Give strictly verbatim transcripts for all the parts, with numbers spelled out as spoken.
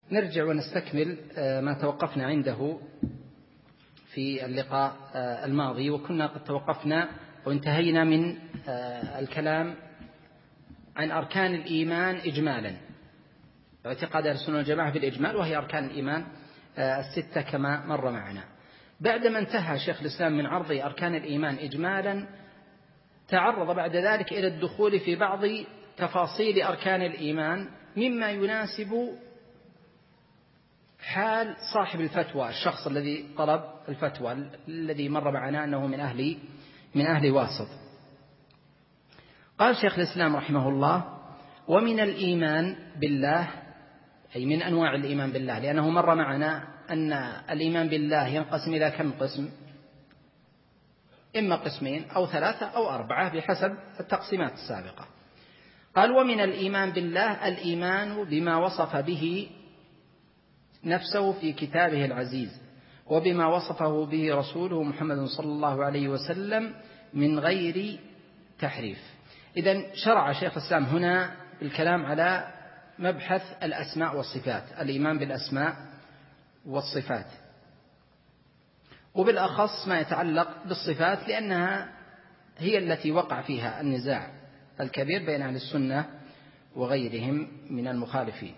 نرجع ونستكمل ما توقفنا عنده في اللقاء الماضي، وكنا قد توقفنا وانتهينا من الكلام عن أركان الإيمان إجمالا، اعتقاد أهل السنة والجماعة بالإجمال، وهي أركان الإيمان الستة كما مر معنا. بعدما انتهى شيخ الإسلام من عرض أركان الإيمان إجمالا، تعرض بعد ذلك إلى الدخول في بعض تفاصيل أركان الإيمان مما يناسب حال صاحب الفتوى، الشخص الذي طلب الفتوى الذي مر معنا أنه من أهل من أهل واسط. قال شيخ الإسلام رحمه الله: ومن الإيمان بالله، أي من أنواع الإيمان بالله، لأنه مر معنا أن الإيمان بالله ينقسم إلى كم قسم؟ إما قسمين أو ثلاثة أو أربعة بحسب التقسيمات السابقة. قال: ومن الإيمان بالله الإيمان بما وصف به نفسه في كتابه العزيز، وبما وصفه به رسوله محمد صلى الله عليه وسلم من غير تحريف. إذن شرع شيخ الإسلام هنا الكلام على مبحث الأسماء والصفات، الإيمان بالأسماء والصفات، وبالأخص ما يتعلق بالصفات، لأنها هي التي وقع فيها النزاع الكبير بين أهل السنة وغيرهم من المخالفين.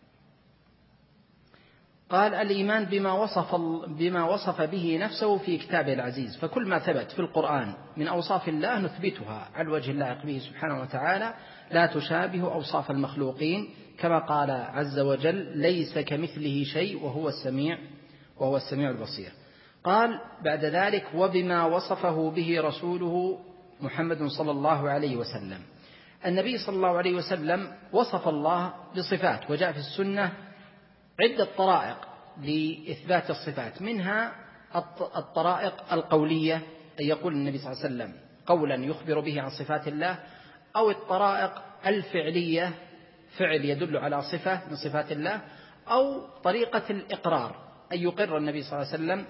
قال: الإيمان بما وصف, بما وصف به نفسه في كتابه العزيز، فكل ما ثبت في القرآن من أوصاف الله نثبتها على الوجه اللائق به سبحانه وتعالى، لا تشابه أوصاف المخلوقين، كما قال عز وجل: ليس كمثله شيء وهو السميع وهو السميع البصير. قال بعد ذلك: وبما وصفه به رسوله محمد صلى الله عليه وسلم. النبي صلى الله عليه وسلم وصف الله بصفات، وجاء في السنة عدة طرائق لإثبات الصفات، منها الطرائق القولية، أن يقول النبي صلى الله عليه وسلم قولا يخبر به عن صفات الله، أو الطرائق الفعلية، فعل يدل على صفة من صفات الله، أو طريقة الإقرار، أن يقر النبي صلى الله عليه وسلم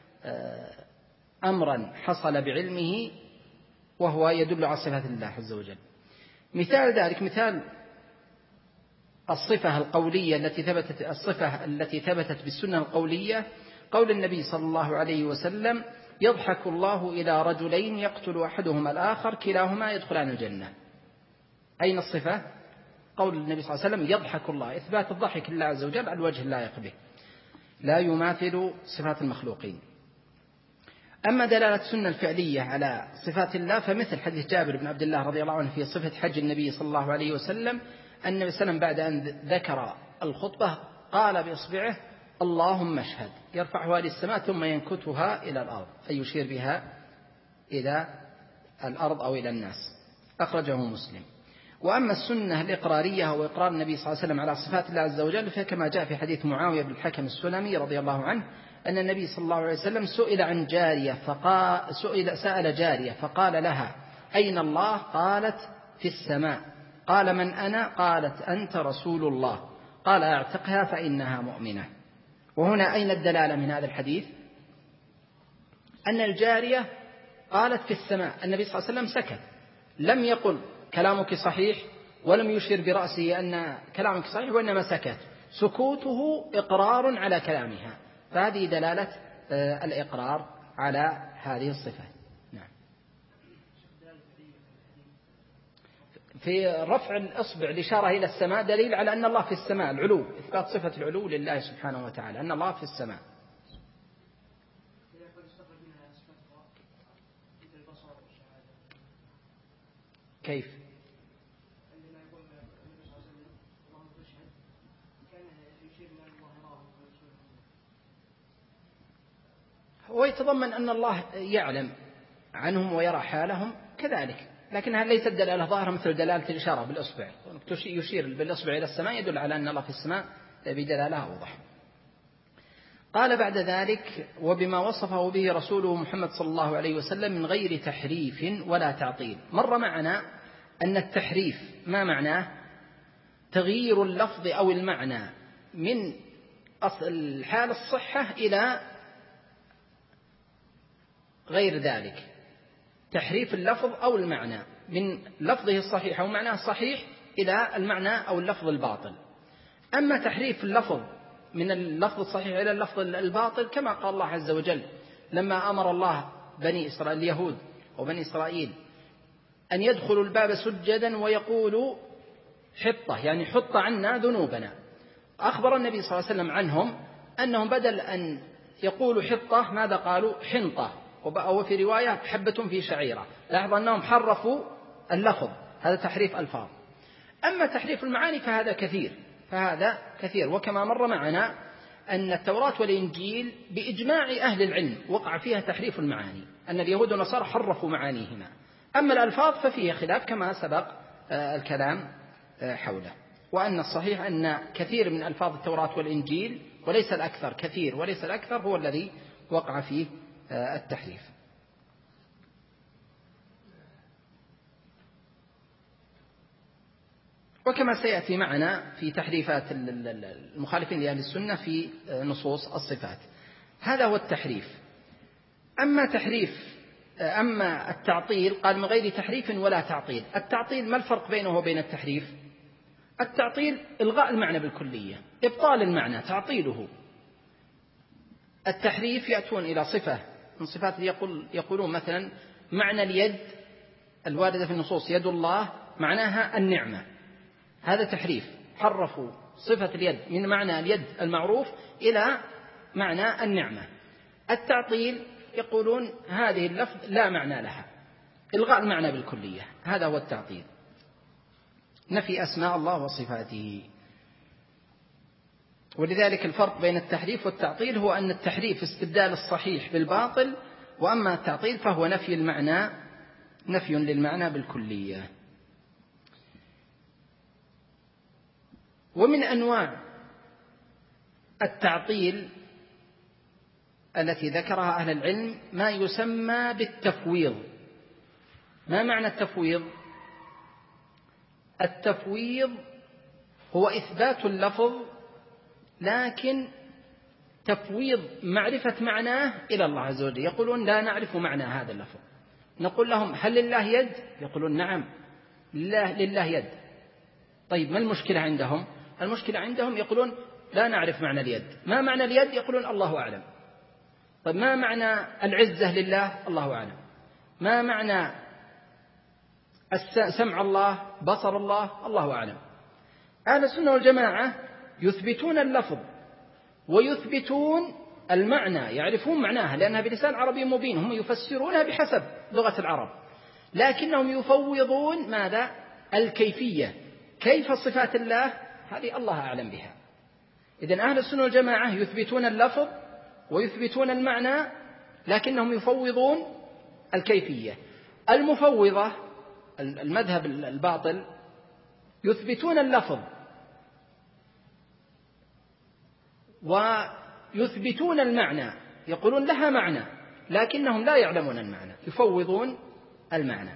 أمرا حصل بعلمه وهو يدل على صفات الله عز وجل. مثال ذلك، مثال الصفة القولية التي ثبتت الصفة التي ثبتت بالسنة القولية، قول النبي صلى الله عليه وسلم: يضحك الله إلى رجلين يقتل أحدهما الآخر كلاهما يدخلان الجنة. أين الصفة؟ قول النبي صلى الله عليه وسلم: يضحك الله، إثبات الضحك لله عز وجل على الوجه اللائق به، لا يماثل صفات المخلوقين. أما دلالة السنة الفعلية على صفات الله فمثل حديث جابر بن عبد الله رضي الله عنه في صفة حج النبي صلى الله عليه وسلم، أن النبي صلى الله عليه وسلم بعد أن ذكر الخطبة قال بإصبعه: اللهم اشهد، يرفعها للسماء ثم ينكتها إلى الأرض، أي يشير بها إلى الأرض أو إلى الناس. أخرجه مسلم. وأما السنة الإقرارية أو إقرار النبي صلى الله عليه وسلم على صفات الله عز وجل، فكما جاء في حديث معاوية بن الحكم السلمي رضي الله عنه أن النبي صلى الله عليه وسلم سئل عن جارية فقال سئل سأل جارية فقال لها: أين الله؟ قالت: في السماء. قال: من أنا؟ قالت: أنت رسول الله. قال: أعتقها فإنها مؤمنة. وهنا أين الدلالة من هذا الحديث؟ أن الجارية قالت في السماء، النبي صلى الله عليه وسلم سكت، لم يقل كلامك صحيح، ولم يشير برأسه أن كلامك صحيح، وإنما سكت. سكوته إقرار على كلامها، فهذه دلالة الإقرار على هذه الصفة. نعم. في رفع الإصبع الإشارة إلى السماء دليل على أن الله في السماء، العلو، إثبات صفة العلو لله سبحانه وتعالى، أن الله في السماء. كيف؟ هو يتضمن أن الله يعلم عنهم ويرى حالهم كذلك، لكنها ليست دلالة ظاهرة مثل دلالة الإشارة بالإصبع، يشير بالإصبع إلى السماء يدل على أن الله في السماء بدلالة أوضح. قال بعد ذلك: وبما وصفه به رسوله محمد صلى الله عليه وسلم من غير تحريف ولا تعطيل. مر معنا أن التحريف ما معناه؟ تغيير اللفظ أو المعنى من أصل حال الصحة إلى غير ذلك، تحريف اللفظ أو المعنى من لفظه الصحيح أو معناه الصحيح إلى المعنى أو اللفظ الباطل. أما تحريف اللفظ من اللفظ الصحيح إلى اللفظ الباطل، كما قال الله عز وجل لما أمر الله بني إسرائيل اليهود وبني إسرائيل أن يدخلوا الباب سجدا ويقولوا حطة، يعني حط عنا ذنوبنا. أخبر النبي صلى الله عليه وسلم عنهم أنهم بدل أن يقولوا حطة ماذا قالوا؟ حنطة، وفي رواية حبة في شعيرة. لاحظ أنهم حرفوا اللفظ، هذا تحريف ألفاظ. أما تحريف المعاني فهذا كثير فهذا كثير وكما مر معنا أن التوراة والإنجيل بإجماع أهل العلم وقع فيها تحريف المعاني، أن اليهود والنصارى حرفوا معانيهما. أما الألفاظ ففيه خلاف كما سبق الكلام حوله، وأن الصحيح أن كثير من ألفاظ التوراة والإنجيل وليس الأكثر، كثير وليس الأكثر، هو الذي وقع فيه التحريف. وكما سيأتي معنا في تحريفات المخالفين لأهل السنة في نصوص الصفات. هذا هو التحريف. أما تحريف أما التعطيل قال من غير تحريف ولا تعطيل. التعطيل ما الفرق بينه وبين التحريف؟ التعطيل إلغاء المعنى بالكلية، إبطال المعنى، تعطيله. التحريف يأتون إلى صفة من صفات يقول يقولون مثلا معنى اليد الواردة في النصوص يد الله معناها النعمة، هذا تحريف، حرفوا صفة اليد من معنى اليد المعروف إلى معنى النعمة. التعطيل يقولون هذه اللفظ لا معنى لها، إلغاء المعنى بالكلية، هذا هو التعطيل، نفي أسماء الله وصفاته. ولذلك الفرق بين التحريف والتعطيل هو أن التحريف استبدال الصحيح بالباطل، وأما التعطيل فهو نفي المعنى، نفي للمعنى بالكلية. ومن أنواع التعطيل التي ذكرها أهل العلم ما يسمى بالتفويض. ما معنى التفويض؟ التفويض هو إثبات اللفظ لكن تفويض معرفة معناه إلى الله عز وجل. يقولون لا نعرف معنى هذا اللفظ، نقول لهم هل لله يد؟ يقولون نعم لله, لله يد. طيب ما المشكلة عندهم؟ المشكلة عندهم يقولون لا نعرف معنى اليد. ما معنى اليد؟ يقولون الله أعلم. طيب ما معنى العزة لله؟ الله أعلم. ما معنى سمع الله، بصر الله؟ الله أعلم. أهل السنة والجماعة يثبتون اللفظ ويثبتون المعنى، يعرفون معناها لأنها بلسان عربي مبين، هم يفسرونها بحسب لغة العرب، لكنهم يفوضون ماذا؟ الكيفية. كيف صفات الله؟ هذه الله أعلم بها. إذن أهل السنة والجماعة يثبتون اللفظ ويثبتون المعنى لكنهم يفوضون الكيفية. المفوضة المذهب الباطل يثبتون اللفظ ويثبتون المعنى، يقولون لها معنى لكنهم لا يعلمون المعنى، يفوضون المعنى.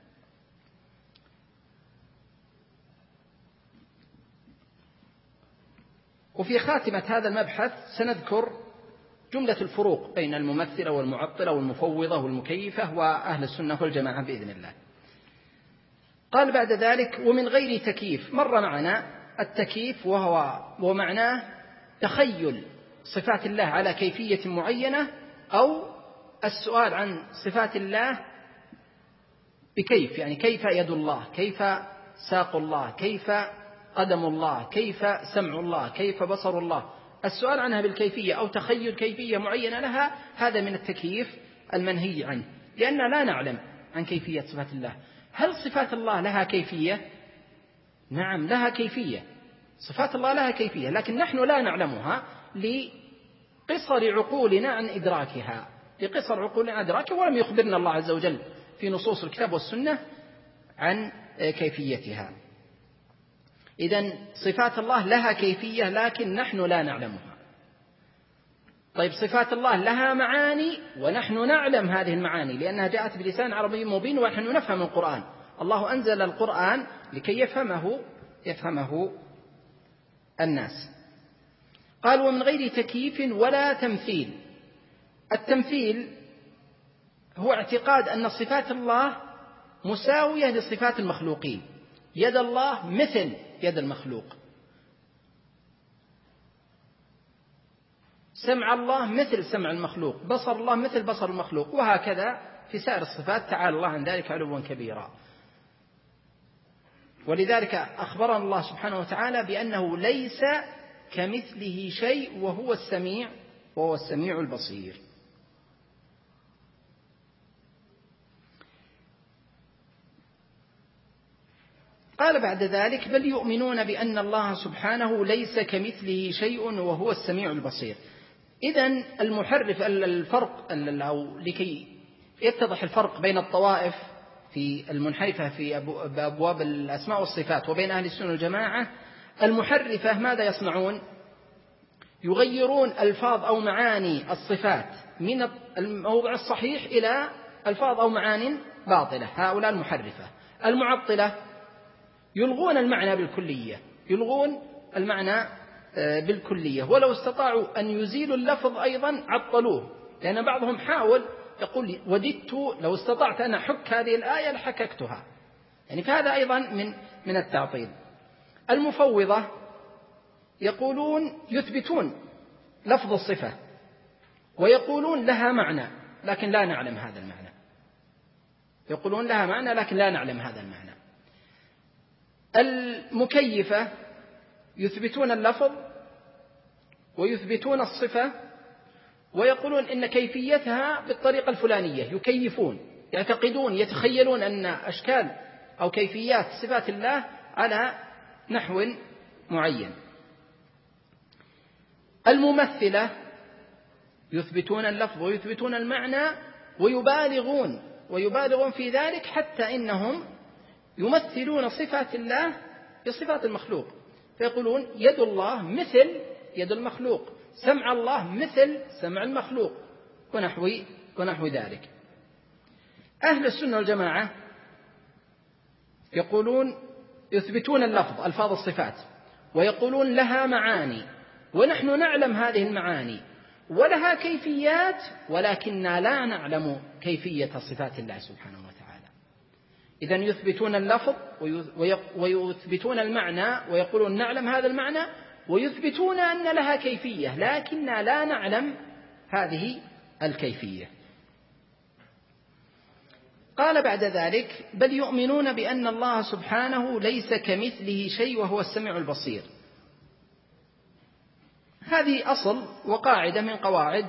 وفي خاتمة هذا المبحث سنذكر جملة الفروق بين الممثلة والمعطلة والمفوضة والمكيفة وأهل السنة والجماعة بإذن الله. قال بعد ذلك ومن غير تكييف. مر معنا التكييف وهو ومعناه تخيل صفات الله على كيفية معينة أو السؤال عن صفات الله بكيف، يعني كيف يد الله، كيف ساق الله، كيف قدم الله، كيف سمع الله، كيف بصر الله، السؤال عنها بالكيفية أو تخيل كيفية معينة لها، هذا من التكييف المنهي عنه، لأننا لا نعلم عن كيفية صفات الله. هل صفات الله لها كيفية؟ نعم لها كيفية، صفات الله لها كيفية، لكن نحن لا نعلمها لقصر عقولنا عن إدراكها، لقصر عقولنا عن إدراكها، ولم يخبرنا الله عز وجل في نصوص الكتاب والسنة عن كيفيتها. إذن صفات الله لها كيفية لكن نحن لا نعلمها. طيب صفات الله لها معاني ونحن نعلم هذه المعاني لأنها جاءت بلسان عربي مبين ونحن نفهم القرآن. الله أنزل القرآن لكي يفهمه يفهمه الناس. قال ومن غير تكييف ولا تمثيل. التمثيل هو اعتقاد أن صفات الله مساوية لصفات المخلوقين، يد الله مثل يد المخلوق. سمع الله مثل سمع المخلوق، بصر الله مثل بصر المخلوق، وهكذا في سائر الصفات، تعالى الله عن ذلك علوا كبيرا. ولذلك أخبرنا الله سبحانه وتعالى بأنه ليس كمثله شيء وهو السميع وهو السميع البصير. قال بعد ذلك: بل يؤمنون بأن الله سبحانه ليس كمثله شيء وهو السميع البصير. إذن المحرف الفرق، أو لكي يتضح الفرق بين الطوائف في المنحرفة في أبواب الأسماء والصفات وبين أهل السنة والجماعة، المحرفة ماذا يصنعون؟ يغيرون ألفاظ أو معاني الصفات من الموضع الصحيح إلى ألفاظ أو معان باطلة، هؤلاء المحرفة. المعطلة يلغون المعنى بالكلية، يلغون المعنى بالكلية، ولو استطاعوا أن يزيلوا اللفظ أيضا عطلوه، لأن بعضهم حاول يقول: وددت لو استطعت أن أحك هذه الآية لحككتها، يعني فهذا أيضا من من التعطيل. المفوضة يقولون يثبتون لفظ الصفة ويقولون لها معنى لكن لا نعلم هذا المعنى، يقولون لها معنى لكن لا نعلم هذا المعنى. المكيفة يثبتون اللفظ ويثبتون الصفة ويقولون إن كيفيتها بالطريقة الفلانية، يكيفون، يعتقدون، يتخيلون أن أشكال أو كيفيات صفات الله على نحو معين. الممثلة يثبتون اللفظ ويثبتون المعنى ويبالغون ويبالغون في ذلك، حتى إنهم يمثلون صفات الله بصفات المخلوق، فيقولون يد الله مثل يد المخلوق، سمع الله مثل سمع المخلوق، ونحو ونحو ذلك. أهل السنة والجماعة يقولون يثبتون اللفظ ألفاظ الصفات ويقولون لها معاني، ونحن نعلم هذه المعاني ولها كيفيات، ولكننا لا نعلم كيفية صفات الله سبحانه وتعالى. إذن يثبتون اللفظ ويثبتون المعنى ويقولون نعلم هذا المعنى، ويثبتون أن لها كيفية لكننا لا نعلم هذه الكيفية. قال بعد ذلك: بل يؤمنون بأن الله سبحانه ليس كمثله شيء وهو السميع البصير. هذه أصل وقاعدة من قواعد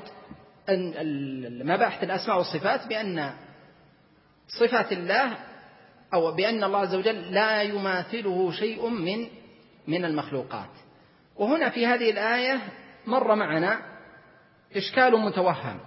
مباحث الأسماء والصفات، بأن صفات الله أو بأن الله عز وجل لا يماثله شيء من من المخلوقات. وهنا في هذه الآية مر معنا إشكال متوهم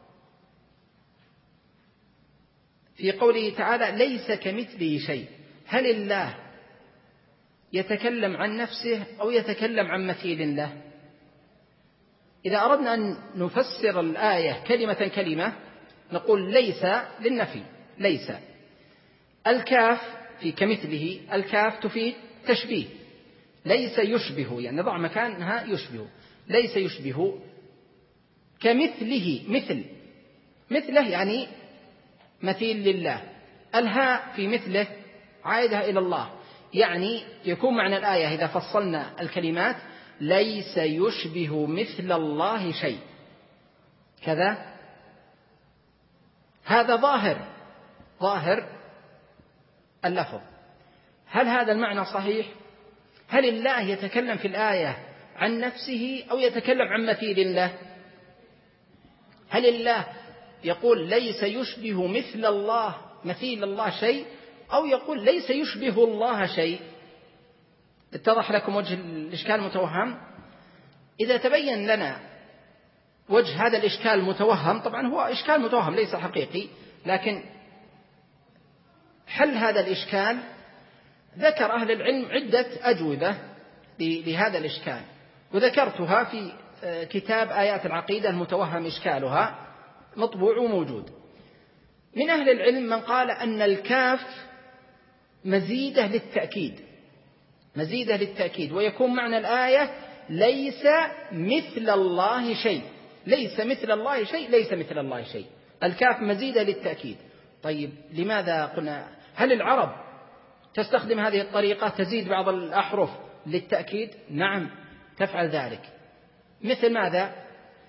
في قوله تعالى: ليس كمثله شيء. هل الله يتكلم عن نفسه أو يتكلم عن مثيل له؟ إذا أردنا أن نفسر الآية كلمة كلمة نقول ليس للنفي، ليس. الكاف في كمثله، الكاف تفيد تشبيه، ليس يشبه، يعني نضع مكانها يشبه، ليس يشبه. كمثله مثل، مثله يعني مثيل لله. الهاء في مثله عائدة إلى الله، يعني يكون معنى الآية إذا فصلنا الكلمات: ليس يشبه مثل الله شيء، كذا. هذا ظاهر ظاهر اللفظ. هل هذا المعنى صحيح؟ هل الله يتكلم في الآية عن نفسه أو يتكلم عن مثيل له؟ هل الله يقول ليس يشبه مثل الله مثيل الله شيء، أو يقول ليس يشبه الله شيء؟ اتضح لكم وجه الإشكال المتوهم؟ إذا تبين لنا وجه هذا الإشكال المتوهم، طبعا هو إشكال متوهم ليس حقيقي، لكن حل هذا الإشكال ذكر أهل العلم عدة أجوبة لهذا الإشكال، وذكرتها في كتاب آيات العقيدة المتوهم إشكالها، مطبوع وموجود. من أهل العلم من قال أن الكاف مزيدة للتأكيد، مزيدة للتأكيد، ويكون معنى الآية ليس مثل الله شيء، ليس مثل الله شيء، ليس مثل الله شيء. الكاف مزيدة للتأكيد. طيب لماذا قلنا؟ هل العرب تستخدم هذه الطريقة، تزيد بعض الأحرف للتأكيد؟ نعم تفعل ذلك. مثل ماذا؟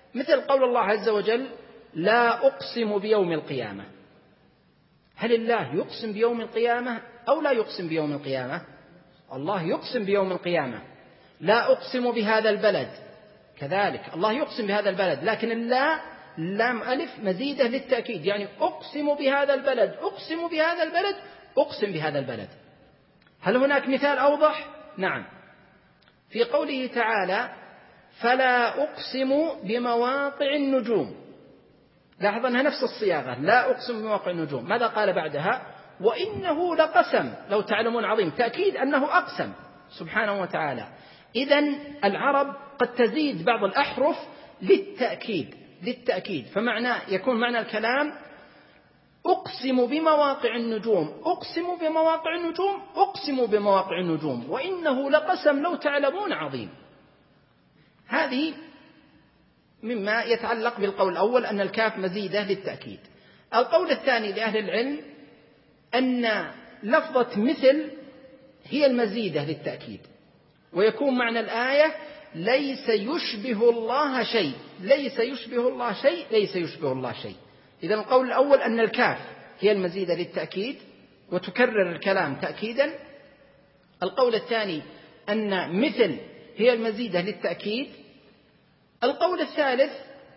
مثل قول الله عز وجل لا أقسم بيوم القيامة. هل الله يقسم بيوم القيامة أو لا يقسم بيوم القيامة؟ الله يقسم بيوم القيامة. لا أقسم بهذا البلد، كذلك الله يقسم بهذا البلد، لكن اللا لام ألف مزيدة للتأكيد، يعني أقسم بهذا البلد، أقسم بهذا البلد، أقسم بهذا البلد. هل هناك مثال أوضح؟ نعم، في قوله تعالى فلا أقسم بمواقع النجوم. لاحظ أنها نفس الصياغة، لا أقسم بمواقع النجوم. ماذا قال بعدها؟ وإنه لقسم لو تعلمون عظيم، تأكيد أنه أقسم سبحانه وتعالى. إذن العرب قد تزيد بعض الأحرف للتأكيد للتأكيد فمعنى يكون معنى الكلام أقسم بمواقع النجوم، أقسم بمواقع النجوم، أقسم بمواقع النجوم، وإنه لقسم لو تعلمون عظيم. هذه مما يتعلق بالقول الأول أن الكاف مزيدة للتأكيد. القول الثاني لأهل العلم أن لفظة مثل هي المزيدة للتأكيد، ويكون معنى الآية ليس يشبه الله شيء، ليس يشبه الله شيء، ليس يشبه الله شيء. إذن القول الأول أن الكاف هي المزيدة للتأكيد وتكرر الكلام تأكيدا. القول الثاني أن مثل هي المزيدة للتأكيد. القول الثالث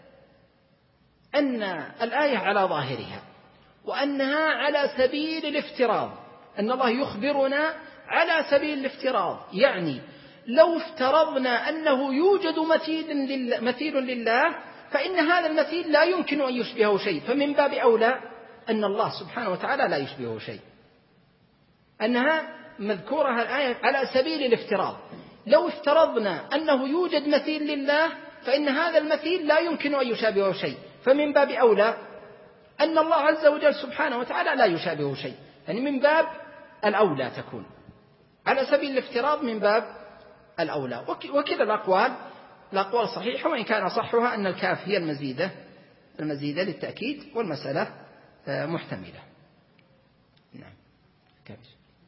أن الآية على ظاهرها وأنها على سبيل الافتراض، أن الله يخبرنا على سبيل الافتراض، يعني لو افترضنا أنه يوجد مثيل لله, مثيل لله فإن هذا المثيل لا يمكن أن يشبهه شيء، فمن باب أولى أن الله سبحانه وتعالى لا يشبهه شيء. أنها مذكورة الآية على سبيل الافتراض، لو افترضنا أنه يوجد مثيل لله فإن هذا المثيل لا يمكن أن يشابهه شيء، فمن باب أولى أن الله عز وجل سبحانه وتعالى لا يشابهه شيء، يعني من باب الأولى تكون على سبيل الافتراض، من باب الأولى. وكذا الأقوال الأقوال صحيحة، وإن كان أصحها أن الكاف هي المزيدة المزيدة للتأكيد، والمسألة محتملة. نعم. كابش.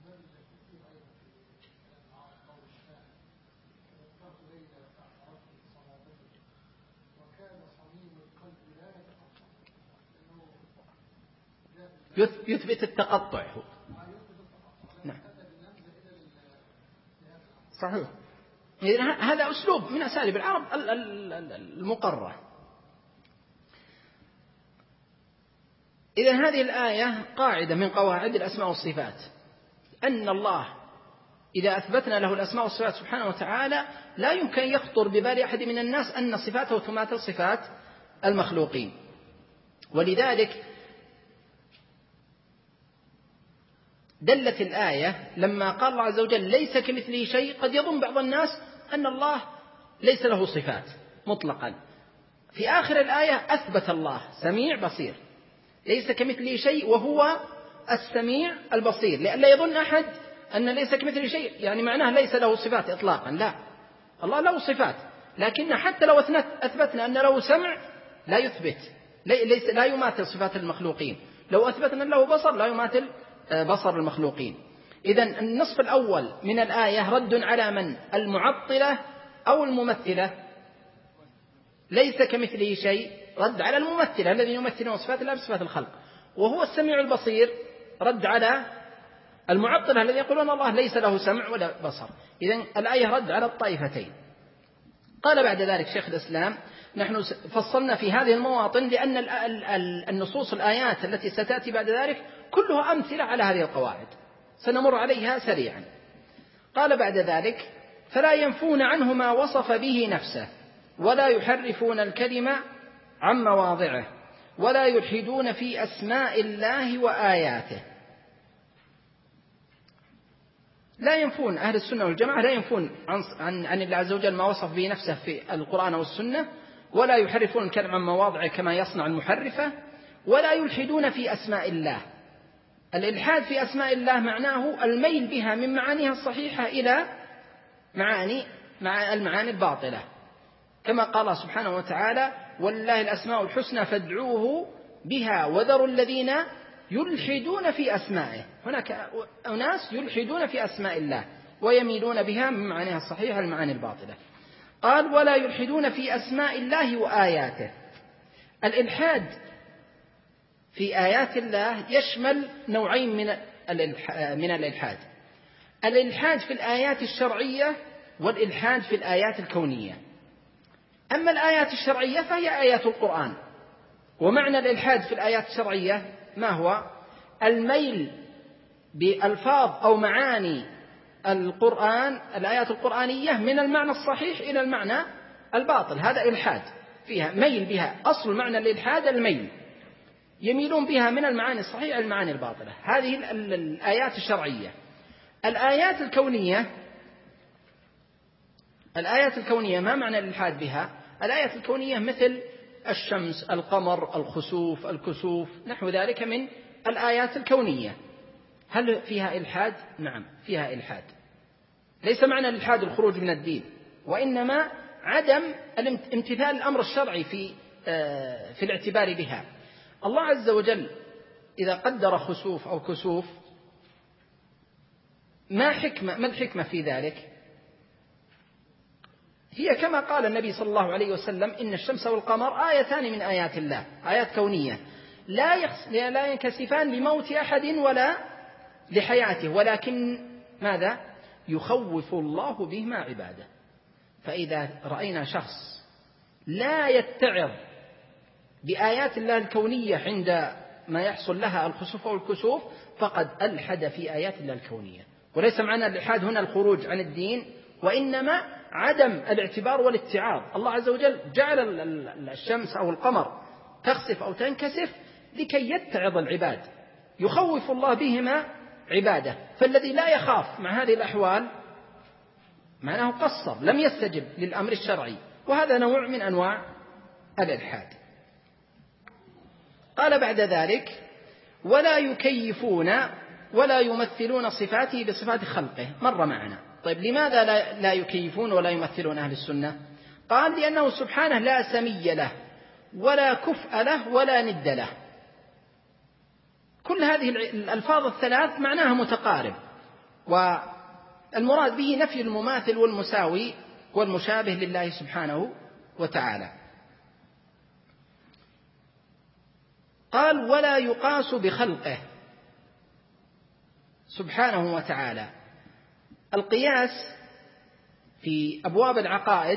يثبت التقطع. نعم صحيح. هذا أسلوب من أساليب العرب المقرة. إذن هذه الآية قاعدة من قواعد الأسماء والصفات، أن الله إذا أثبتنا له الأسماء والصفات سبحانه وتعالى لا يمكن يخطر ببال أحد من الناس أن صفاته تماثل صفات المخلوقين. ولذلك دلت الآية لما قال الله عز وجل ليس كمثله شيء، قد يظن بعض الناس أن الله ليس له صفات مطلقا. في آخر الآية أثبت الله سميع بصير، ليس كمثله شيء وهو السميع البصير، لئلا يظن أحد أن ليس كمثله شيء يعني معناه ليس له صفات إطلاقا، لا، الله له صفات، لكن حتى لو أثبتنا أن له سمع لا يثبت، ليس لا يماثل صفات المخلوقين. لو أثبتنا له بصر لا يماثل بصر المخلوقين. إذن النصف الأول من الآية رد على من؟ المعطلة أو الممثلة؟ ليس كمثله شيء رد على الممثلة الذين يمثلون صفات الله بصفات الخلق، وهو السميع البصير رد على المعطلة الذين يقولون الله ليس له سمع ولا بصر. إذن الآية رد على الطائفتين. قال بعد ذلك شيخ الإسلام نحن فصلنا في هذه المواطن لأن النصوص الآيات التي ستأتي بعد ذلك كلها أمثلة على هذه القواعد، سنمر عليها سريعا. قال بعد ذلك فلا ينفون عنه ما وصف به نفسه ولا يحرفون الكلمة عن مواضعه ولا يلحدون في أسماء الله وآياته. لا ينفون أهل السنة والجماعة لا ينفون عن, عن الله عز وجل ما وصف به نفسه في القرآن والسنة، ولا يحرفون الكلمة عن مواضعه كما يصنع المحرفة، ولا يلحدون في أسماء الله. الإلحاد في أسماء الله معناه الميل بها من معانيها الصحيحة إلى معاني مع المعاني الباطلة، كما قال سبحانه وتعالى ولله الأسماء الحسنى فادعوه بها وذروا الذين يلحدون في أسمائه. هناك أناس يلحدون في أسماء الله ويميلون بها من معانيها الصحيحة المعاني الباطلة. قال ولا يلحدون في أسماء الله وآياته. الإلحاد في آيات الله يشمل نوعين من من الإلحاد: الإلحاد في الآيات الشرعية والإلحاد في الآيات الكونية. أما الآيات الشرعية فهي آيات القرآن، ومعنى الإلحاد في الآيات الشرعية ما هو؟ الميل بألفاظ أو معاني القرآن الآيات القرآنية من المعنى الصحيح إلى المعنى الباطل، هذا إلحاد فيها، ميل بها. أصل معنى الإلحاد الميل، يميلون بها من المعاني الصحيحة إلى المعاني الباطلة. هذه الآيات الشرعية. الآيات الكونية الآيات الكونية ما معنى الإلحاد بها؟ الآيات الكونية مثل الشمس، القمر، الخسوف، الكسوف، نحو ذلك من الآيات الكونية. هل فيها إلحاد؟ نعم فيها إلحاد. ليس معنى الإلحاد الخروج من الدين، وإنما عدم امتثال الأمر الشرعي في في الاعتبار بها. الله عز وجل إذا قدر خسوف أو كسوف ما حكمة ما الحكمة في ذلك؟ هي كما قال النبي صلى الله عليه وسلم: إن الشمس والقمر آيتان من آيات الله، آيات كونية لا لا ينكسفان لموت أحد ولا لحياته، ولكن ماذا؟ يخوف الله بهما عباده. فإذا رأينا شخص لا يتعظ بآيات الله الكونية عند ما يحصل لها الخسوف أو الكسوف فقد ألحد في آيات الله الكونية. وليس معنى الإلحاد هنا الخروج عن الدين، وإنما عدم الاعتبار والاتعاظ. الله عز وجل جعل الشمس أو القمر تخسف أو تنكسف لكي يتعظ العباد، يخوف الله بهما عباده. فالذي لا يخاف مع هذه الأحوال معناه قصر، لم يستجب للأمر الشرعي، وهذا نوع من أنواع الإلحاد. قال بعد ذلك: ولا يكيفون ولا يمثلون صفاته بصفات خلقه. مر معنا. طيب لماذا لا يكيفون ولا يمثلون أهل السنة؟ قال: لأنه سبحانه لا سمي له ولا كفء له ولا ند له. كل هذه الألفاظ الثلاث معناها متقارب، والمراد به نفي المماثل والمساوي والمشابه لله سبحانه وتعالى. قال: ولا يقاس بخلقه سبحانه وتعالى. القياس في أبواب العقائد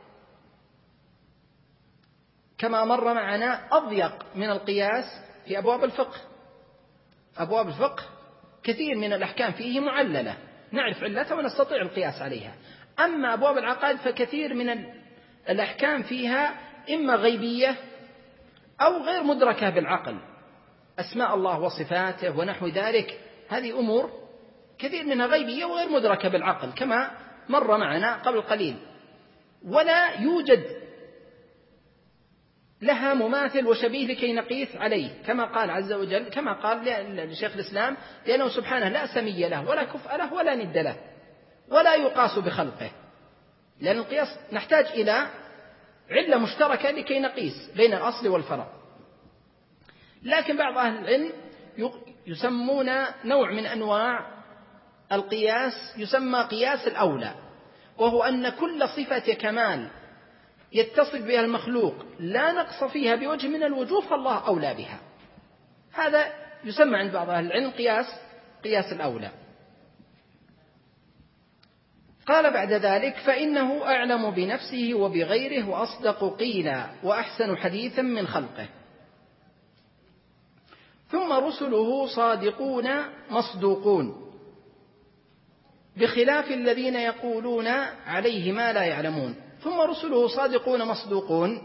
كما مر معنا أضيق من القياس في أبواب الفقه. أبواب الفقه كثير من الأحكام فيه معللة، نعرف علتها ونستطيع القياس عليها. أما أبواب العقائد فكثير من الأحكام فيها إما غيبية أو غير مدركة بالعقل، أسماء الله وصفاته ونحو ذلك، هذه أمور كثير منها غيبية وغير مدركة بالعقل كما مر معنا قبل قليل، ولا يوجد لها مماثل وشبيه لكي نقيس عليه، كما قال عز وجل، كما قال لشيخ الإسلام: لأنه سبحانه لا سمي له ولا كفء له ولا ند له ولا يقاس بخلقه. لأن القياس نحتاج إلى علة مشتركة لكي نقيس بين الأصل والفرع. لكن بعض أهل العلم يسمون نوع من أنواع القياس يسمى قياس الأولى، وهو أن كل صفة كمال يتصف بها المخلوق لا نقص فيها بوجه من الوجوه فالله أولى بها. هذا يسمى عند بعض أهل العلم قياس قياس الأولى. قال بعد ذلك: فإنه أعلم بنفسه وبغيره وأصدق قيلا وأحسن حديثا من خلقه. ثم رسله صادقون مصدوقون بخلاف الذين يقولون عليه ما لا يعلمون. ثم رسله صادقون مصدوقون،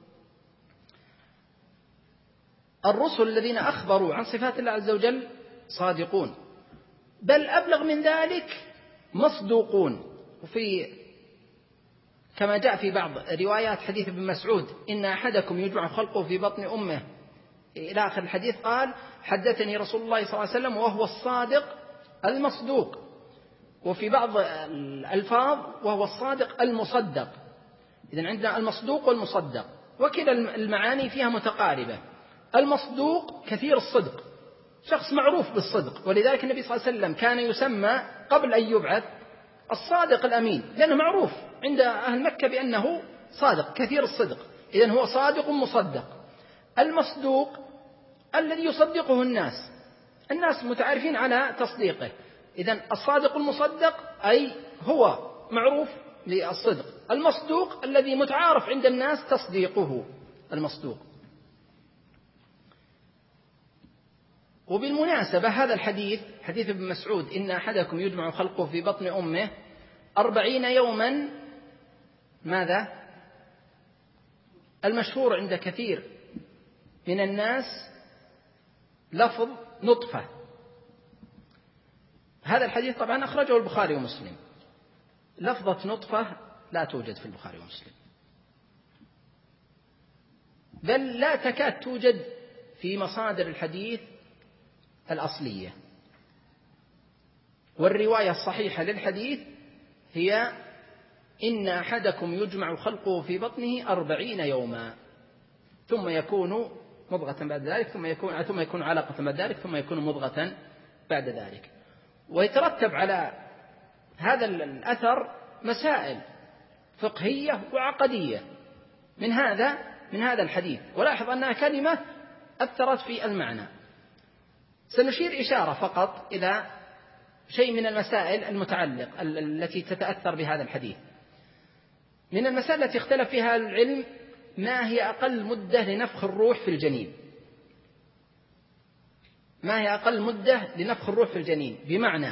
الرسل الذين أخبروا عن صفات الله عز وجل صادقون، بل أبلغ من ذلك مصدوقون. وفي كما جاء في بعض روايات حديث ابن مسعود: إن أحدكم يجمع خلقه في بطن أمه إلى آخر الحديث، قال: حدثني رسول الله صلى الله عليه وسلم وهو الصادق المصدوق. وفي بعض الألفاظ وهو الصادق المصدق. إذن عندنا المصدوق والمصدق، وكلا المعاني فيها متقاربة. المصدوق كثير الصدق، شخص معروف بالصدق، ولذلك النبي صلى الله عليه وسلم كان يسمى قبل أن يبعث الصادق الأمين، لأنه معروف عند أهل مكة بأنه صادق كثير الصدق، إذن هو صادق مصدق. المصدوق الذي يصدقه الناس، الناس متعارفين على تصديقه، إذن الصادق المصدق أي هو معروف للصدق. المصدوق الذي متعارف عند الناس تصديقه المصدوق. وبالمناسبة هذا الحديث حديث ابن مسعود إن أحدكم يجمع خلقه في بطن أمه أربعين يوما، ماذا؟ المشهور عند كثير من الناس لفظ نطفة. هذا الحديث طبعا أخرجه البخاري ومسلم، لفظة نطفة لا توجد في البخاري ومسلم، بل لا تكاد توجد في مصادر الحديث الأصلية. والرواية الصحيحة للحديث هي إن أحدكم يجمع خلقه في بطنه أربعين يوما ثم يكون مضغة بعد ذلك ثم يكون ثم يكون علقة بعد ذلك ثم يكون مضغة بعد ذلك. ويترتب على هذا الأثر مسائل فقهية وعقدية من هذا من هذا الحديث، ولاحظ أنها كلمة أثرت في المعنى. سنشير إشارة فقط إلى شيء من المسائل المتعلق التي تتأثر بهذا الحديث. من المسائل التي اختلف فيها العلم ما هي أقل مدة لنفخ الروح في الجنين، ما هي أقل مدة لنفخ الروح في الجنين، بمعنى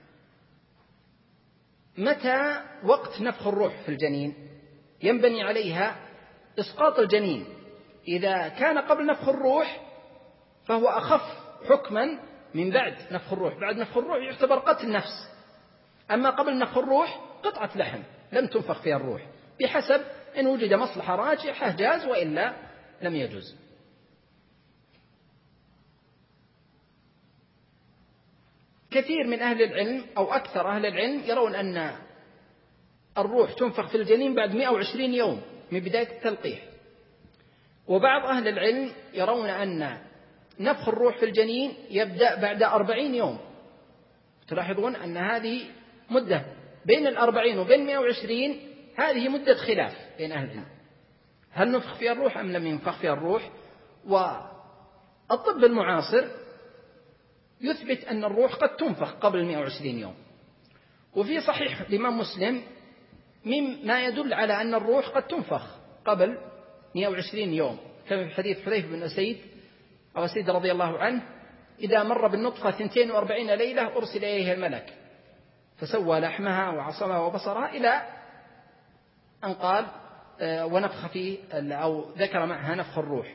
متى وقت نفخ الروح في الجنين ينبني عليها إسقاط الجنين. إذا كان قبل نفخ الروح فهو أخف حكما من بعد نفخ الروح. بعد نفخ الروح يعتبر قتل نفس، أما قبل نفخ الروح قطعة لحم لم تنفخ فيها الروح، بحسب إن وجد مصلحة راجحة جاز وإلا لم يجوز. كثير من أهل العلم أو أكثر أهل العلم يرون أن الروح تنفخ في الجنين بعد مئة وعشرين يوم من بداية التلقيح، وبعض أهل العلم يرون أن نفخ الروح في الجنين يبدأ بعد أربعين يوم. تلاحظون أن هذه مدة بين الأربعين وبين مئة وعشرين، هذه مدة خلاف بين أهل العلم، هل نفخ فيها الروح أم لم ينفخ فيها الروح. والطب المعاصر يثبت أن الروح قد تنفخ قبل مئة وعشرين يوم. وفي صحيح الإمام مسلم مما يدل على أن الروح قد تنفخ قبل مئة وعشرين يوم، كما في حديث حذيفة بن أسيد أو أسيد رضي الله عنه: إذا مر بالنطفة اثنتين وأربعين ليلة أرسل إليها الملك فسوى لحمها وعصمها وبصرها، إلى أن قال ونفخ فيه أو ذكر معها نفخ الروح.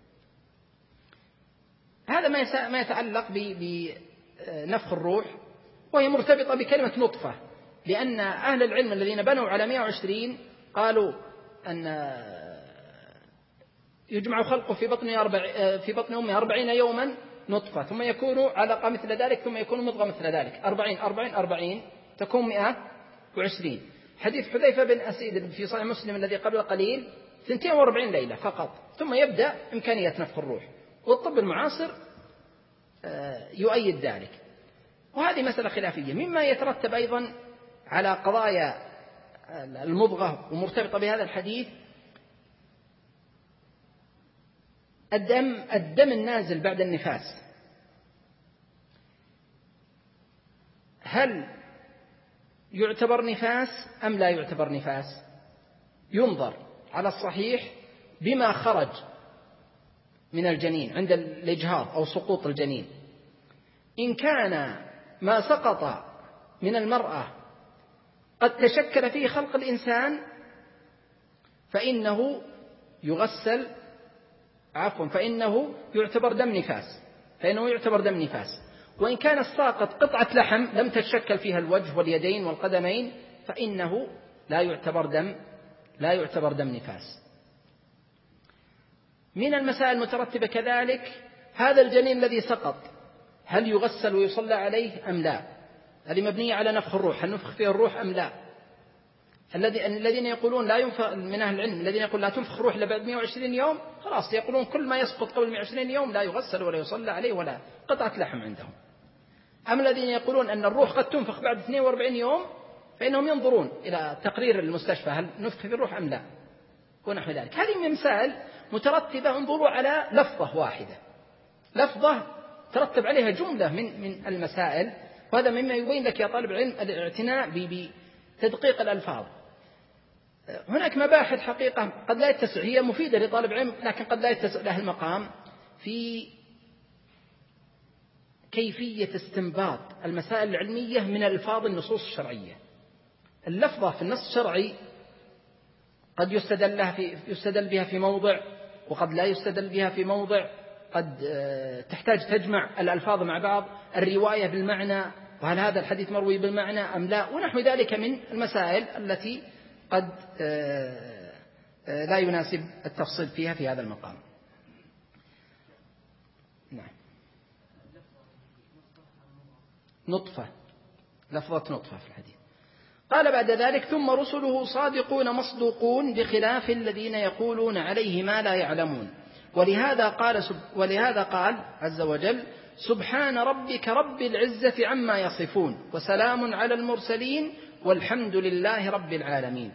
هذا ما يتعلق بنفخ الروح، وهي مرتبطة بكلمة نطفة، لأن أهل العلم الذين بنوا على مئة وعشرين قالوا أن يجمع خلقه في بطن أربع في بطن أمه أربعين يوما نطفة ثم يكون علقة مثل ذلك ثم يكون مضغة مثل ذلك، أربعين أربعين أربعين تكون مئة وعشرين. حديث حذيفة بن أسيد في صحيح مسلم الذي قبل قليل اثنتين وأربعين ليلة فقط، ثم يبدأ إمكانية نفخ الروح، والطب المعاصر يؤيد ذلك. وهذه مسألة خلافية. مما يترتب أيضا على قضايا المضغة ومرتبطة بهذا الحديث الدم الدم النازل بعد النفاس، هل يعتبر نفاس أم لا يعتبر نفاس؟ ينظر على الصحيح بما خرج من الجنين عند الإجهاض أو سقوط الجنين. إن كان ما سقط من المرأة قد تشكل فيه خلق الإنسان فإنه يغسل عفوا فإنه يعتبر دم نفاس فإنه يعتبر دم نفاس. وإن كان الساقط قطعة لحم لم تتشكل فيها الوجه واليدين والقدمين فإنه لا يعتبر دم لا يعتبر دم نفاس. من المسائل المترتبة كذلك هذا الجنين الذي سقط هل يغسل ويصلى عليه أم لا؟ هذه مبنية على نفخ الروح، هل نفخ فيه الروح أم لا؟ الذين يقولون لا ينفخ من أهل العلم الذين يقول لا تنفخ الروح إلا بعد مئة وعشرين يوم خلاص يقولون كل ما يسقط قبل مئة وعشرين يوم لا يغسل ولا يصلى عليه ولا قطعة لحم عندهم. أما الذين يقولون أن الروح قد تنفخ بعد اثنين وأربعين يوم فإنهم ينظرون إلى تقرير المستشفى هل نفخ في الروح أم لا ونحو ذلك. هذه من مسائل مترتبة، انظروا على لفظة واحدة، لفظة ترتب عليها جملة من من المسائل، وهذا مما يبين لك يا طالب العلم الاعتناء بتدقيق الألفاظ. هناك مباحث حقيقة قد لا يتسع، هي مفيدة لطالب العلم لكن قد لا يتسع لها المقام في كيفية استنباط المسائل العلمية من ألفاظ النصوص الشرعية. اللفظة في النص الشرعي قد يستدل لها في يستدل بها في موضع، وقد لا يستدل بها في موضع، قد تحتاج تجمع الألفاظ مع بعض، الرواية بالمعنى، وهل هذا الحديث مروي بالمعنى أم لا، ونحو ذلك من المسائل التي قد لا يناسب التفصيل فيها في هذا المقام. نعم. نطفة، لفظة نطفة في الحديث. قال بعد ذلك: ثم رسله صادقون مصدوقون بخلاف الذين يقولون عليه ما لا يعلمون. ولهذا قال سب ولهذا قال عز وجل: سبحان ربك رب العزة عما يصفون وسلام على المرسلين والحمد لله رب العالمين.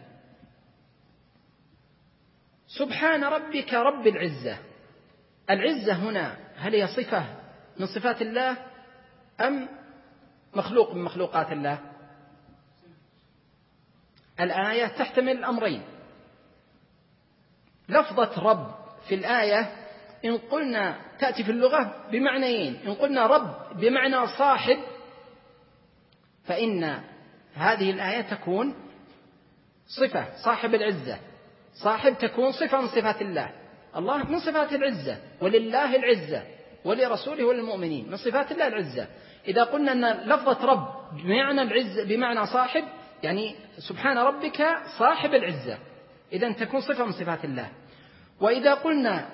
سبحان ربك رب العزة، العزة هنا هل هي صفة من صفات الله أم مخلوق من مخلوقات الله؟ الآية تحتمل الأمرين. لفظة رب في الآية إن قلنا تأتي في اللغة بمعنيين، إن قلنا رب بمعنى صاحب فإن هذه الآية تكون صفة صاحب العزة، صاحب تكون صفة من صفات الله، الله من صفات العزة، ولله العزة ولرسوله وللمؤمنين، من صفات الله العزة. إذا قلنا أن لفظة رب بمعنى العزة بمعنى صاحب يعني سبحان ربك صاحب العزة، إذن تكون صفة من صفات الله. وإذا قلنا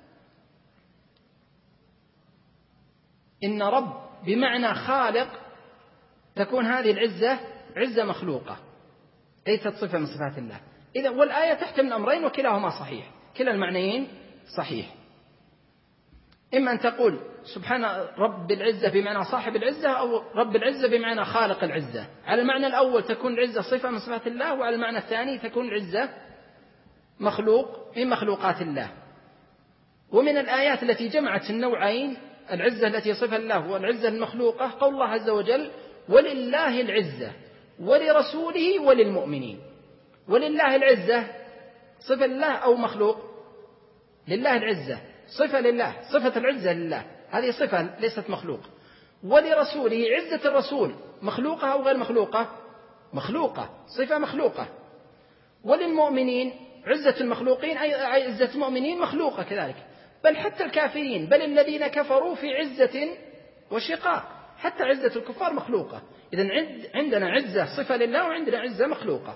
إن رب بمعنى خالق تكون هذه العزة عزة مخلوقة ليست صفة من صفات الله. إذا والآية تحتمل الأمرين وكلاهما صحيح، كلا المعنيين صحيح. إما أن تقول سبحان رب العزة بمعنى صاحب العزة، أو رب العزة بمعنى خالق العزة. على المعنى الأول تكون العزة صفة من صفات الله، وعلى المعنى الثاني تكون العزة مخلوق من مخلوقات الله. ومن الآيات التي جمعت النوعين العزة التي صفة الله والعزة المخلوقة قول الله عز وجل: ولله العزة ولرسوله وللمؤمنين. ولله العزة صفة لله أو مخلوق؟ لله العزة صفة لله، صفة العزة لله، هذه صفة ليست مخلوق. ولرسوله عزة الرسول مخلوقة أو غير مخلوقة؟ مخلوقة، صفة مخلوقة. وللمؤمنين عزة المخلوقين أي عزة المؤمنين مخلوقة كذلك. بل حتى الكافرين، بل الذين كفروا في عزة وشقاق، حتى عزة الكفار مخلوقة. إذن عندنا عزة صفة لله وعندنا عزة مخلوقة.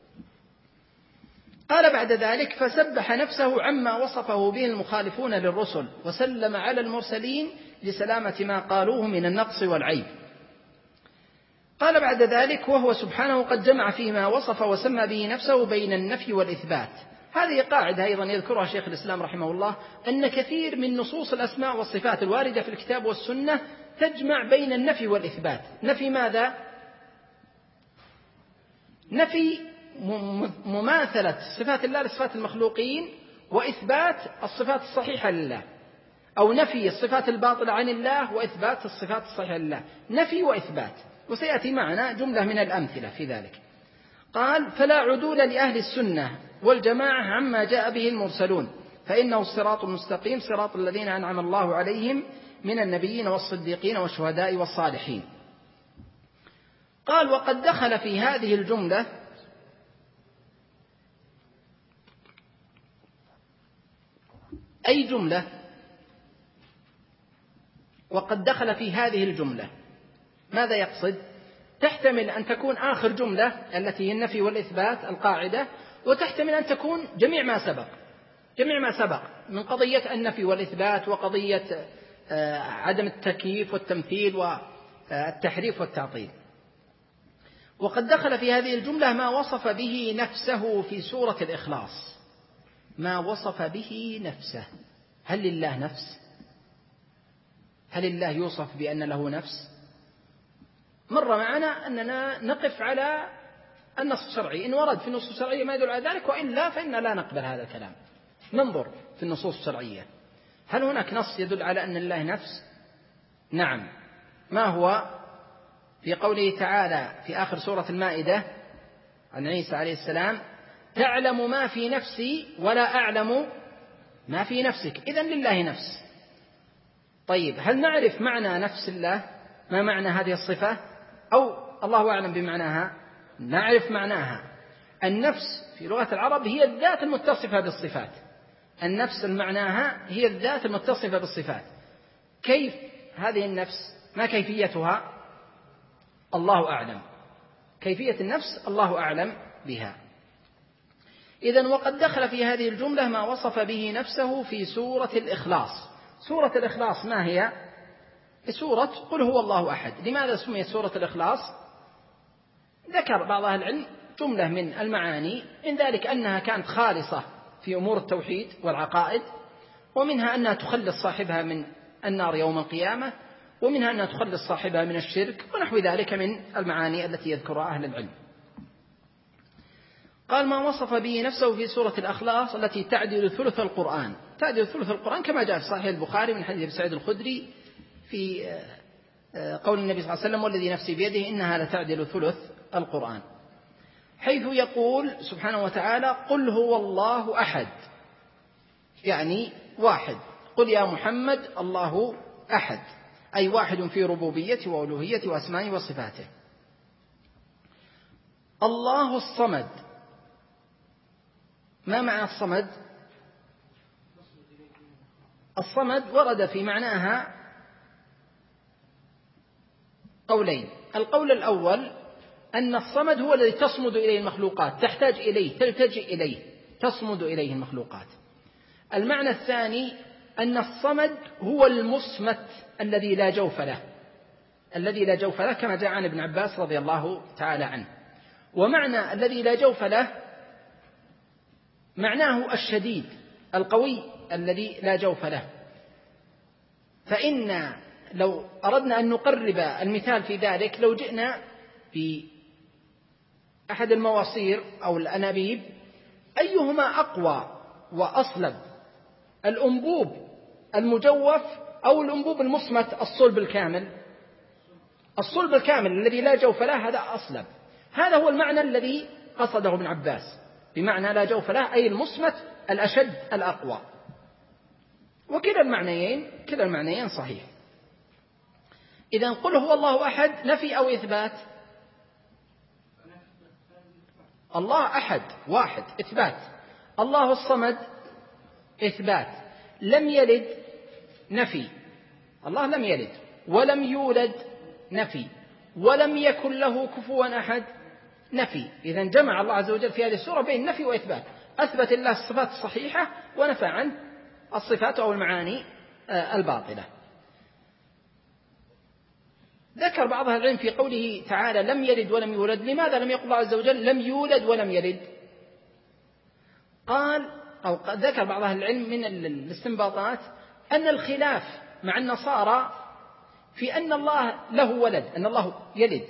قال بعد ذلك: فسبح نفسه عما وصفه به المخالفون للرسل وسلم على المرسلين لسلامة ما قالوه من النقص والعيب. قال بعد ذلك: وهو سبحانه قد جمع فيما وصف وسمى به نفسه بين النفي والإثبات. هذه قاعدة أيضا يذكرها شيخ الإسلام رحمه الله، أن كثير من نصوص الأسماء والصفات الواردة في الكتاب والسنة تجمع بين النفي والإثبات. نفي ماذا؟ نفي مماثلة صفات الله لصفات المخلوقين، وإثبات الصفات الصحيحة لله، أو نفي الصفات الباطلة عن الله وإثبات الصفات الصحيحة لله، نفي وإثبات. وسيأتي معنا جملة من الأمثلة في ذلك. قال: فلا عدول لأهل السنة والجماعة عما جاء به المرسلون، فإنه الصراط المستقيم صراط الذين أنعم الله عليهم من النبيين والصديقين والشهداء والصالحين. قال: وقد دخل في هذه الجملة أي جملة؟ وقد دخل في هذه الجملة ماذا يقصد؟ تحتمل أن تكون آخر جملة التي هي النفي والإثبات القاعدة، وتحتمل أن تكون جميع ما سبق، جميع ما سبق من قضية النفي والإثبات وقضية عدم التكييف والتمثيل والتحريف والتعطيل. وقد دخل في هذه الجملة ما وصف به نفسه في سورة الإخلاص، ما وصف به نفسه. هل لله نفس؟ هل الله يوصف بأن له نفس؟ مر معنا أننا نقف على النص الشرعي، إن ورد في النصوص الشرعية ما يدل على ذلك، وإلا فإن لا نقبل هذا الكلام. ننظر في النصوص الشرعية، هل هناك نص يدل على أن الله نفس؟ نعم. ما هو؟ في قوله تعالى في آخر سورة المائدة عن عيسى عليه السلام: تعلم ما في نفسي ولا أعلم ما في نفسك. إذن لله نفس. طيب، هل نعرف معنى نفس الله؟ ما معنى هذه الصفة؟ أو الله أعلم بمعناها؟ نعرف معناها. النفس في لغة العرب هي الذات المتصفة بالصفات. النفس معناها هي الذات المتصفة بالصفات. كيف هذه النفس؟ ما كيفيتها؟ الله أعلم. كيفية النفس الله أعلم بها. إذن وقد دخل في هذه الجملة ما وصف به نفسه في سورة الإخلاص. سورة الإخلاص ما هي؟ سورة قل هو الله أحد. لماذا سميت سورة الإخلاص؟ ذكر بعض أهل العلم جملة من المعاني، من ذلك أنها كانت خالصة في أمور التوحيد والعقائد، ومنها أنها تخلص صاحبها من النار يوم القيامة، ومنها أنها تخلص صاحبها من الشرك، ونحو ذلك من المعاني التي يذكرها أهل العلم. قال ما وصف به نفسه في سورة الإخلاص التي تعدل ثلث القرآن. تعدل ثلث القرآن كما جاء في صحيح البخاري من حديث سعيد الخدري في قول النبي صلى الله عليه وسلم: والذي نفسي بيده إنها لتعدل ثلث القرآن، حيث يقول سبحانه وتعالى: قل هو الله أحد، يعني واحد. قل يا محمد الله أحد، أي واحد في ربوبيته وألوهيته وأسمائه وصفاته. الله الصمد. ما معنى الصمد؟ الصمد ورد في معناها قولين. القول الأول أن الصمد هو الذي تصمد إليه المخلوقات، تحتاج إليه، تلتجئ إليه، تصمد إليه المخلوقات. المعنى الثاني أن الصمد هو المصمت الذي لا جوف له، الذي لا جوف له كما جاء عن ابن عباس رضي الله تعالى عنه. ومعنى الذي لا جوف له معناه الشديد القوي الذي لا جوف له. فإن لو أردنا أن نقرب المثال في ذلك، لو جئنا بأحد المواصير أو الأنابيب، أيهما أقوى وأصلب، الأنبوب المجوف أو الأنبوب المصمت الصلب الكامل؟ الصلب الكامل الذي لا جوف له هذا أصلب. هذا هو المعنى الذي قصده ابن عباس بمعنى لا جوف له، أي المصمت الأشد الأقوى. وكلا المعنيين كلا المعنيين صحيح. إذن قل هو الله أحد نفي أو إثبات؟ الله أحد واحد إثبات. الله الصمد إثبات. لم يلد نفي، الله لم يلد ولم يولد نفي، ولم يكن له كفوا أحد نفي. إذن جمع الله عز وجل في هذه السورة بين نفي وإثبات، أثبت الله الصفات الصحيحة ونفى عنه الصفات أو المعاني الباطلة. ذكر بعض أهل العلم في قوله تعالى لم يلد ولم يولد، لماذا لم يقل الله عز وجل لم يولد ولم يلد؟ قال أو ذكر بعض أهل العلم من الاستنباطات أن الخلاف مع النصارى في أن الله له ولد، أن الله يلد،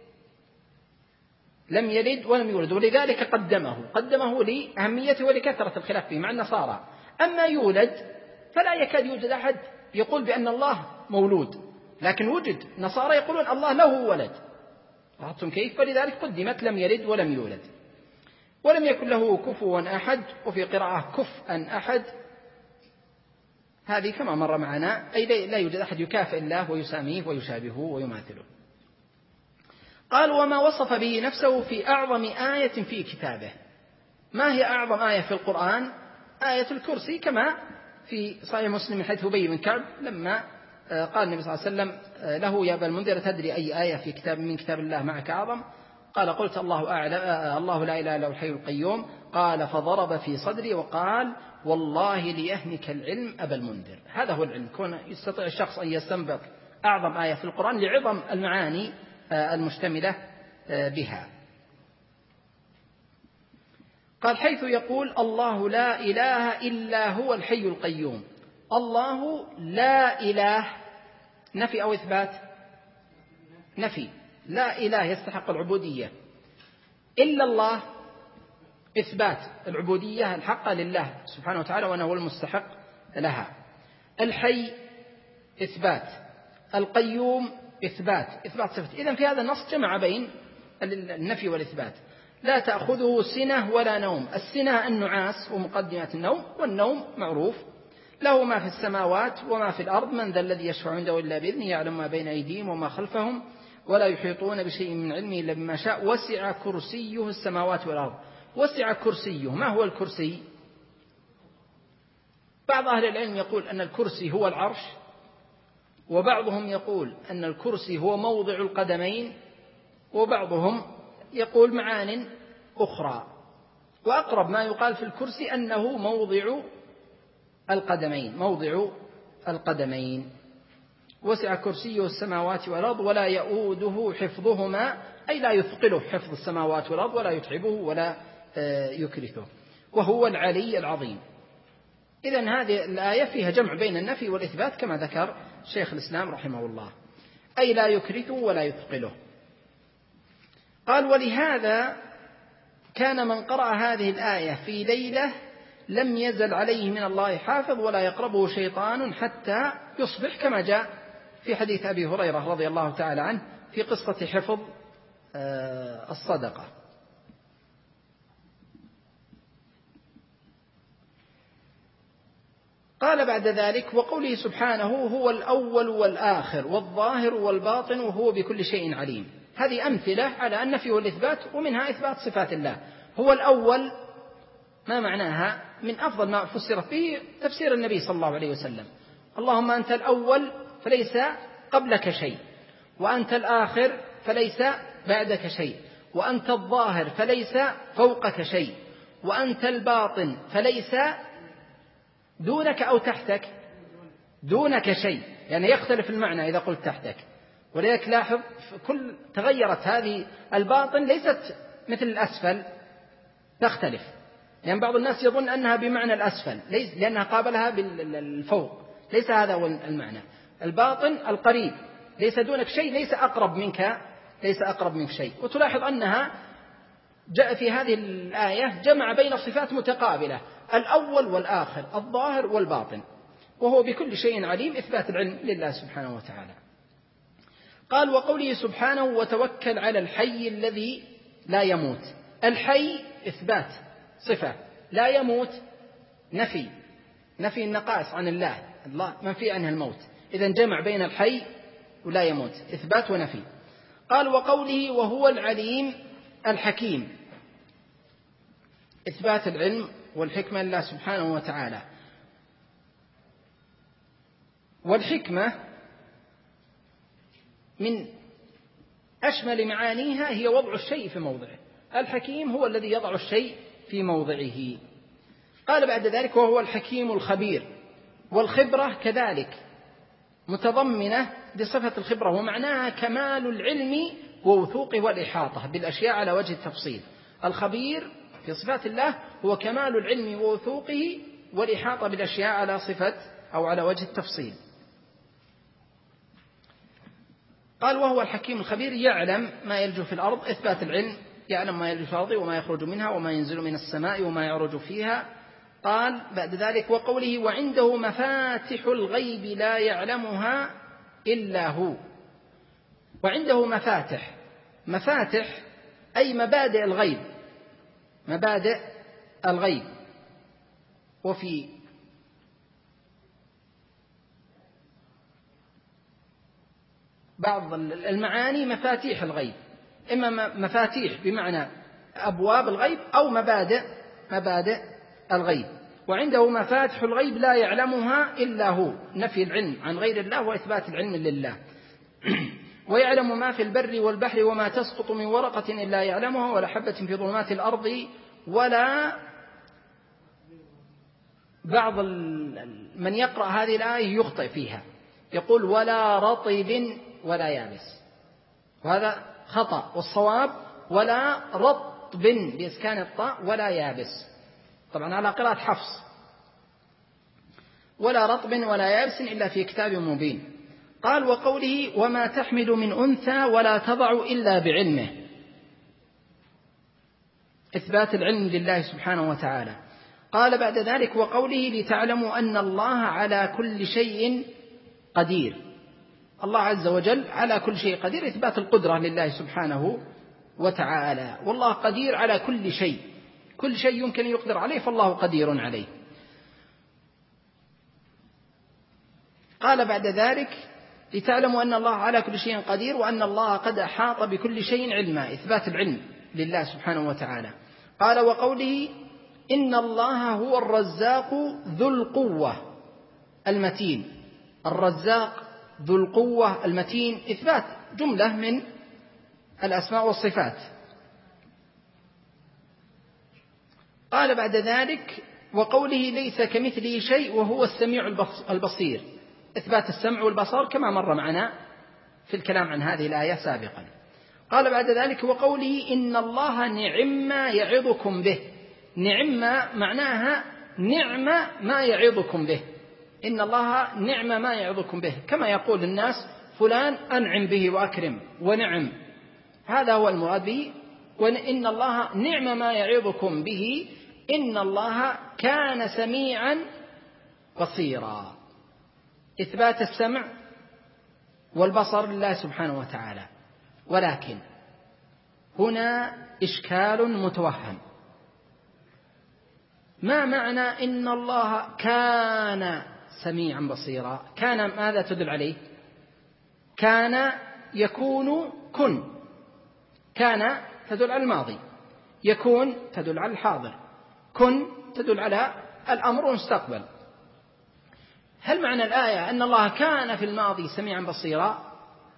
لم يلد ولم يولد، ولذلك قدمه قدمه لأهميته ولكثرة الخلاف فيه مع النصارى. أما يولد فلا يكاد يوجد أحد يقول بأن الله مولود، لكن وجد نصارى يقولون الله له ولد. لاحظتم كيف؟ فلذلك قدمت لم يلد ولم يولد. ولم يكن له كفوا أحد، وفي قراءة كفءا أحد، هذه كما مر معنا، أي لا يوجد أحد يكافئ الله ويساميه ويشابهه ويماثله. قال وما وصف به نفسه في أعظم آية في كتابه. ما هي أعظم آية في القرآن؟ آية الكرسي، كما في صحيح مسلم من حديث أبي بن كعب لما قال النبي صلى الله عليه وسلم له يا أبا المنذر تدري أي آية في كتاب من كتاب الله معك أعظم؟ قال قلت الله أعلم، الله لا إله إلا هو الحي القيوم. قال فضرب في صدري وقال والله ليهنك العلم أبا المنذر. هذا هو العلم، كون يستطيع الشخص أن يستنبط أعظم آية في القرآن لعظم المعاني المشتملة بها. قال حيث يقول الله لا إله إلا هو الحي القيوم. الله لا إله نفي أو إثبات؟ نفي. لا إله يستحق العبودية، إلا الله إثبات العبودية الحقة لله سبحانه وتعالى وأنه هو المستحق لها. الحي إثبات، القيوم إثبات، إثبات صفة. إذن في هذا النص جمع بين النفي والإثبات. لا تأخذه سنة ولا نوم. السنة النعاس ومقدمات النوم، والنوم معروف. له ما في السماوات وما في الأرض، من ذا الذي يشفع عنده إلا بإذنه، يعلم ما بين أيديهم وما خلفهم ولا يحيطون بشيء من علمه إلا بما شاء، وسع كرسيه السماوات والأرض. وسع كرسيه، ما هو الكرسي؟ بعض أهل العلم يقول أن الكرسي هو العرش، وبعضهم يقول أن الكرسي هو موضع القدمين، وبعضهم يقول معان أخرى. وأقرب ما يقال في الكرسي أنه موضع القدمين، موضع القدمين. وسع كرسيه السماوات والأرض ولا يؤوده حفظهما، أي لا يثقله حفظ السماوات والأرض ولا يتعبه ولا يكرثه، وهو العلي العظيم. إذن هذه الآية فيها جمع بين النفي والإثبات كما ذكر شيخ الإسلام رحمه الله، أي لا يكرثه ولا يثقله. قال: ولهذا كان من قرأ هذه الآية في ليلة لم يزل عليه من الله حافظ ولا يقربه شيطان حتى يصبح، كما جاء في حديث أبي هريرة رضي الله تعالى عنه في قصة حفظ الصدقة. قال بعد ذلك: وقوله سبحانه: هو الأول والآخر والظاهر والباطن وهو بكل شيء عليم. هذه أمثلة على النفي والإثبات، ومنها إثبات صفات الله. هو الأول، ما معناها؟ من أفضل ما فسرت به تفسير النبي صلى الله عليه وسلم: اللهم أنت الأول فليس قبلك شيء، وأنت الآخر فليس بعدك شيء، وأنت الظاهر فليس فوقك شيء، وأنت الباطن فليس دونك أو تحتك دونك شيء، يعني يختلف المعنى إذا قلت تحتك. ولذلك لاحظ كل تغيرت هذه، الباطن ليست مثل الأسفل، تختلف، لأن يعني بعض الناس يظن أنها بمعنى الأسفل ليس، لأنها قابلها بالفوق، ليس هذا هو المعنى. الباطن القريب، ليس دونك شيء، ليس أقرب منك، ليس أقرب منك شيء. وتلاحظ أنها جاء في هذه الآية جمع بين صفات متقابلة: الأول والآخر، الظاهر والباطن، وهو بكل شيء عليم، إثبات العلم لله سبحانه وتعالى. قال: وقوله سبحانه: وتوكل على الحي الذي لا يموت. الحي إثبات صفة، لا يموت نفي، نفي النقائص عن الله، الله منفي عنه الموت. إذن جمع بين الحي ولا يموت، إثبات ونفي. قال: وقوله: وهو العليم الحكيم، إثبات العلم والحكمة لله سبحانه وتعالى. والحكمة من أشمل معانيها هي وضع الشيء في موضعه. الحكيم هو الذي يضع الشيء في موضعه. قال بعد ذلك: وهو الحكيم الخبير. والخبرة كذلك متضمنة بصفة الخبرة، ومعناها كمال العلم ووثوقه والإحاطة بالأشياء على وجه التفصيل. الخبير في صفات الله هو كمال العلم ووثوقه والإحاطة بالأشياء على صفة أو على وجه التفصيل. قال: وهو الحكيم الخبير، يعلم ما يلج في الأرض، إثبات العلم، يعلم ما يلج في الأرض وما يخرج منها وما ينزل من السماء وما يعرج فيها. قال بعد ذلك: وقوله: وعنده مفاتح الغيب لا يعلمها إلا هو. وعنده مفاتح، مفاتح أي مبادئ الغيب، مبادئ الغيب. وفي بعض المعاني مفاتيح الغيب، إما مفاتيح بمعنى أبواب الغيب أو مبادئ مبادئ الغيب. وعنده مفاتح الغيب لا يعلمها إلا هو، نفي العلم عن غير الله وإثبات العلم لله. ويعلم ما في البر والبحر وما تسقط من ورقة إلا يعلمها ولا حبة في ظلمات الأرض ولا. بعض من يقرأ هذه الآية يخطئ فيها، يقول: ولا رطب ولا يابس، وهذا خطأ، والصواب: ولا رطب بإسكان الطاء ولا يابس، طبعا على قراءة حفص: ولا رطب ولا يابس إلا في كتاب مبين. قال: وقوله: وما تحمل من أنثى ولا تضع إلا بعلمه. إثبات العلم لله سبحانه وتعالى. قال بعد ذلك: وقوله لتعلموا أن الله على كل شيء قدير. الله عز وجل على كل شيء قدير، إثبات القدرة لله سبحانه وتعالى، والله قدير على كل شيء، كل شيء يمكن يقدر عليه فالله قدير عليه. قال بعد ذلك: لتعلموا أن الله على كل شيء قدير وأن الله قد أحاط بكل شيء علما، إثبات العلم لله سبحانه وتعالى. قال: وقوله إن الله هو الرزاق ذو القوة المتين. الرزاق ذو القوة المتين، إثبات جملة من الأسماء والصفات. قال بعد ذلك: وقوله ليس كمثله شيء وهو السميع البصير، إثبات السمع والبصر كما مر معنا في الكلام عن هذه الآية سابقا. قال بعد ذلك: وقوله إن الله نعم ما يعظكم به. نعم معناها نعم ما يعظكم به، إن الله نعم ما يعظكم به، كما يقول الناس فلان أنعم به وأكرم ونعم، هذا هو المراد به. وإن الله نعم ما يعظكم به إن الله كان سميعا بصيرا، إثبات السمع والبصر لله سبحانه وتعالى. ولكن هنا إشكال متوهم، ما معنى إن الله كان سميعا بصيرا؟ كان ماذا تدل عليه؟ كان يكون كن، كان تدل على الماضي، يكون تدل على الحاضر، كن تدل على الأمر والمستقبل. هل معنى الآية أن الله كان في الماضي سميعا بصيرا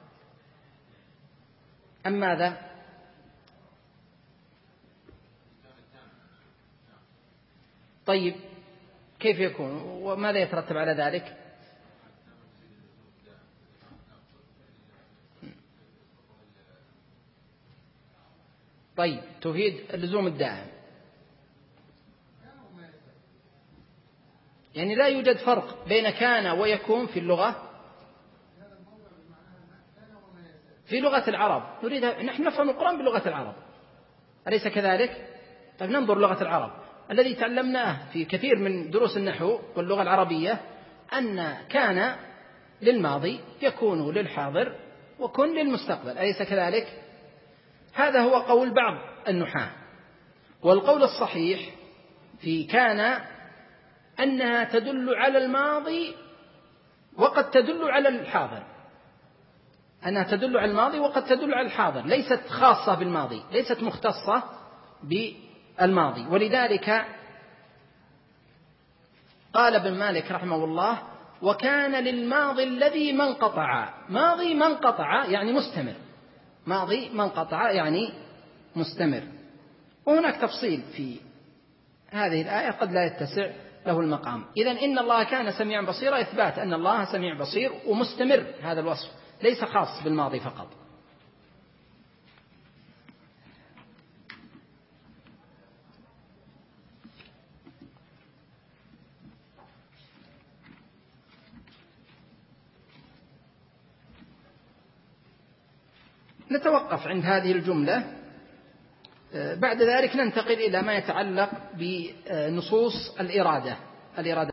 أم ماذا؟ طيب كيف يكون وماذا يترتب على ذلك؟ طيب تفيد اللزوم الدائم، يعني لا يوجد فرق بين كان ويكون في اللغة، في لغة العرب نريد نحن نفهم القرآن بلغة العرب، أليس كذلك؟ طيب ننظر لغة العرب الذي تعلمناه في كثير من دروس النحو واللغة العربية، أن كان للماضي، يكون للحاضر، وكن للمستقبل، أليس كذلك؟ هذا هو قول بعض النحاة. والقول الصحيح في كان أنها تدل على الماضي وقد تدل على الحاضر، أنها تدل على الماضي وقد تدل على الحاضر، ليست خاصة بالماضي، ليست مختصة بالماضي. ولذلك قال ابن مالك رحمه الله: وكان للماضي الذي ما انقطع. ماضي ما انقطع يعني مستمر، ماضي ما انقطع يعني مستمر. وهناك تفصيل في هذه الآية قد لا يتسع له المقام. إذن إن الله كان سميعا بصيرا، إثبات أن الله سميع بصير ومستمر، هذا الوصف ليس خاص بالماضي فقط. نتوقف عند هذه الجملة، بعد ذلك ننتقل إلى ما يتعلق بنصوص الإرادة الإرادة